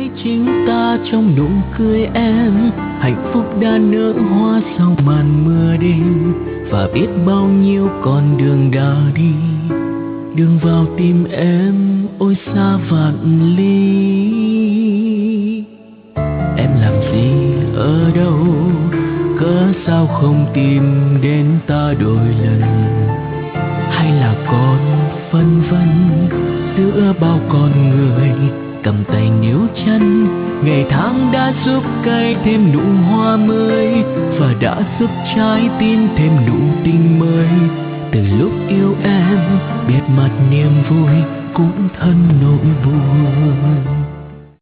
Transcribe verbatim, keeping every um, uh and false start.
thấy chính ta trong nụ cười em. Hạnh phúc đã nở hoa sau màn mưa đêm, và biết bao nhiêu con đường đã đi. Đường vào tim em ôi xa vạn ly. Em làm gì ở đâu, cớ sao không tìm đến ta đôi lần? Hay là còn phân vân giữa bao con người cầm tay níu chân? Ngày tháng đã giúp cây thêm nụ hoa mới, và đã giúp trái tim thêm nụ tình mới. Từ lúc yêu em biết mặt niềm vui cũng thân nỗi buồn.